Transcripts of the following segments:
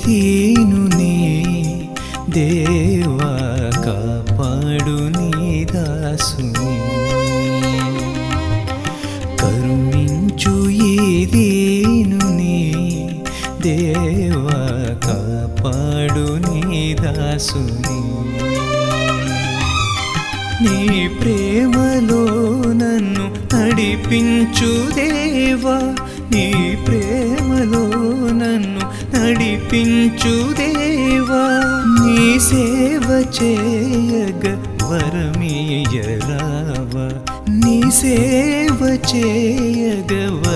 దీనుని దేవా కాపాడు నీ దాసుని కరుణించు ఈ దీనుని దేవా కాపాడు నీ దాసుని నీ ప్రేమలో నన్ను నడిపించు దేవా నీ ప్రేమలో నన్ను నడిపించు దేవా నీ సేవ చేయగ వరమీయరావా నీ సేవ చేయగ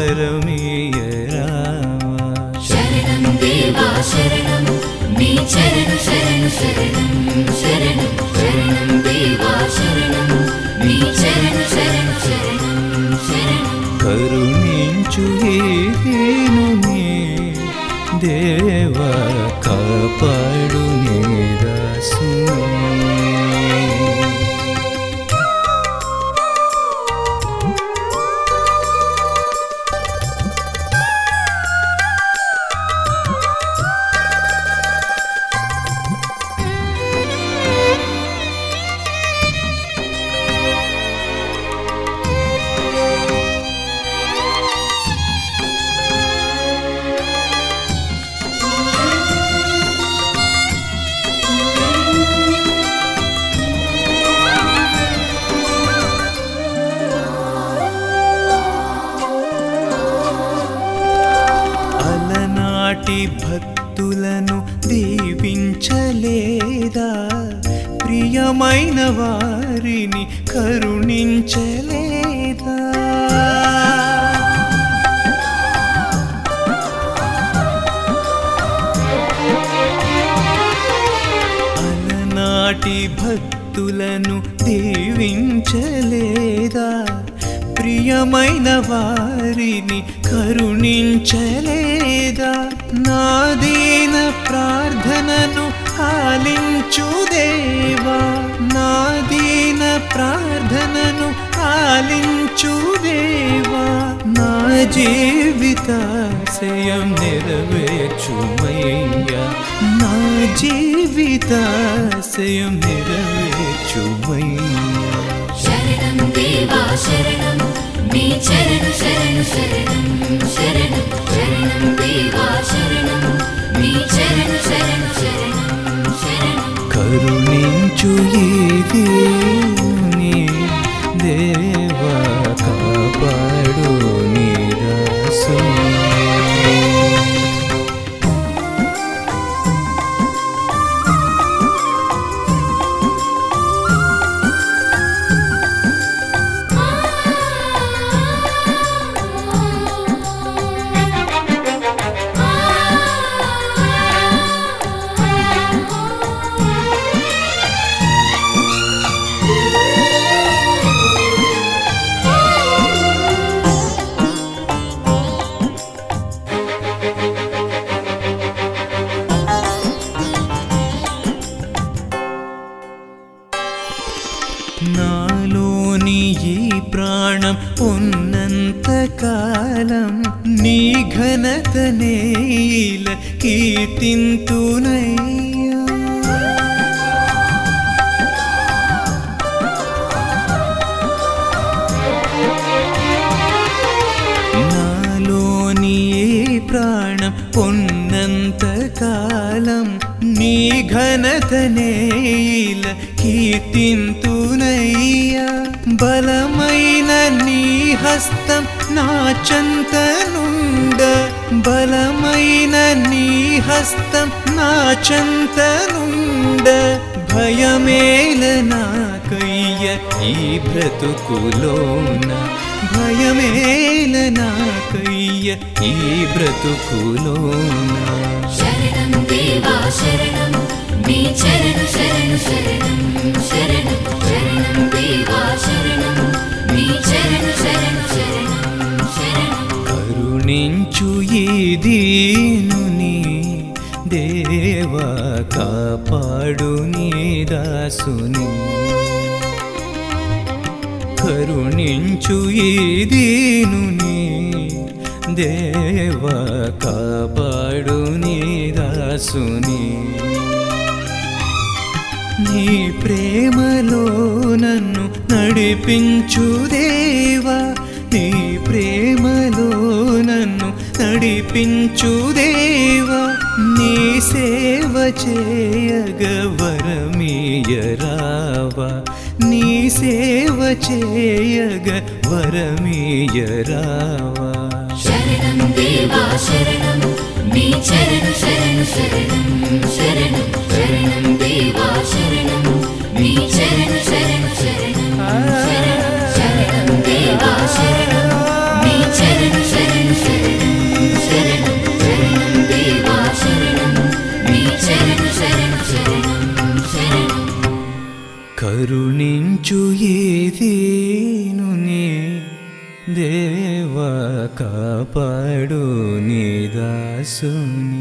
వరమీయరావా శరణం దేవా శరణం నీ చరణ శరణ శరణం శరణం శరణం దేవా శరణం నీ చరణ శరణ శరణం శరణం కరుణించు ఈ దీనుని దేవా కాపాడు నీ దాసుని అలనాటి భక్తులను దీవించలేదా ప్రియమైన వారిని కరుణించలేదా అలనాటి భక్తులను దీవించలేదా ప్రియమైన వారిని కరుణించలేదా నా దీన ప్రార్థనను ఆలించు దేవా నా దీన ప్రార్థనను ఆలించు దేవా నా జీవితాశయం నెరవేర్చుమయ్యా నా జీవితాశయం నెరవేర్చుమయ్యా శరణం దేవా శరణం నీ చరణ శరణ శరణం శరణం శరణం దేవా శరణం నీ చరణ శరణ శరణం శరణం కరుణించు ఈ దీనుని దేవా కాపాడు నీ దాసుని నాలోని ఈ ప్రాణం ఉన్నంత కాలం నీ ఘనతనే ఇలా కీర్తింతునయ్యా నాలోని ఈ ప్రాణం ఉన్నంత కాలం నీ ఘనతనే ఇలా కీర్తింతునయ్యా బలమైన నీ హస్తం నా చెంతనుండ బలమైన నీ హస్తం నా చెంతనుండ భయమేల నాకయ్య ఈ బ్రతుకులోన భయమేల నాకయ్య ఈ బ్రతుకులోన శరణం దేవా శరణం నీ చరణ శరణ శరణం శరణం శరణం దేవా శరణం నీ చరణ శరణ శరణం శరణం కరుణించు ఈ దీనుని దేవా కాపాడు నీ దాసుని కరుణించు ఈ దీనుని దేవా కాపాడు నీ దాసుని దాసుని నీ ప్రేమలో నన్ను నడిపించు దేవా నీ ప్రేమలో నన్ను నడిపించు దేవా నీ సేవ చేయగ వరమీయరావా నీ సేవ చేయగ వరమీయరావా శరణం దేవా శరణం నీ చరణు శరణు శరణం శరణం శరణం దేవా శరణం నీ చరణు శరణు శరణం శరణం శరణం దేవా శరణం నీ చరణు శరణు శరణం శరణం శరణం దేవా శరణం నీ చరణు శరణు శరణం శరణం కరుణించు ఈ దీనుని దేవా కాపాడు నీ దాసుని